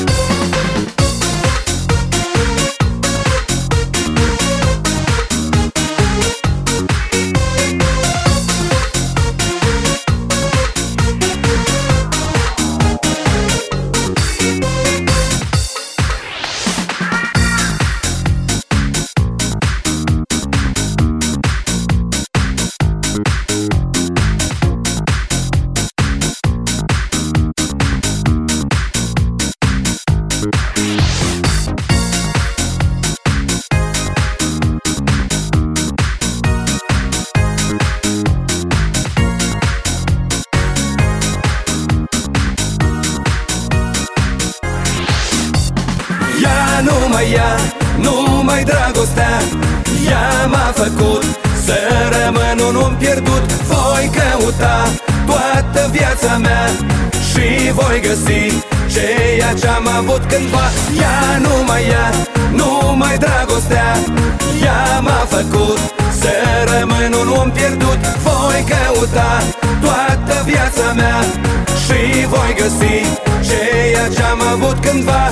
Numai ea, numai dragostea, ea m-a făcut să rămân un om pierdut. Voi căuta toată viața mea și voi găsi ceea ce-am avut cândva. Ea, numai ea, numai dragostea, ea m-a făcut să rămân un om pierdut. Voi căuta toată viața mea și voi găsi ceea ce-am avut cândva.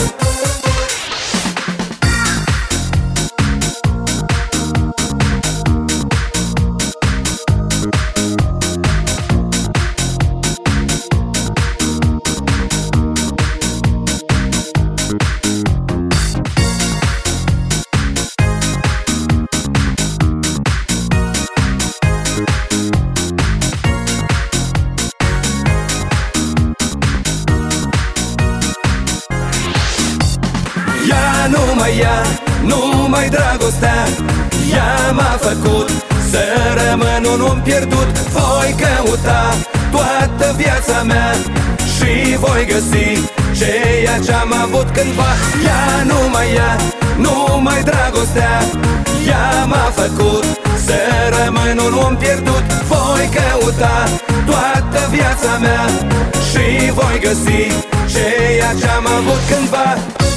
Numai ea, numai dragostea, ea m-a făcut să rămân un om pierdut. Voi căuta toată viața mea și voi găsi ceea ce-am avut cândva. Ea, numai ea, numai dragostea, ea m-a făcut să rămân un om pierdut. Voi căuta toată viața mea și voi găsi ceea ce-am avut cândva.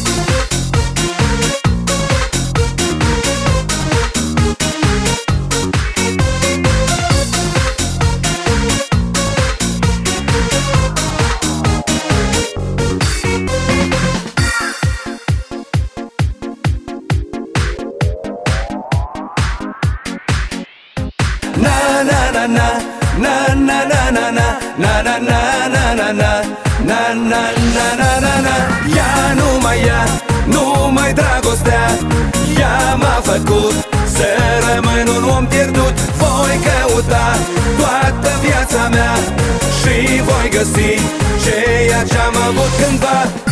Ea, numai ea, numai dragostea, ea m-a făcut să rămân un om pierdut. Voi căuta toată viața mea și voi găsi ceea ce-am avut cândva.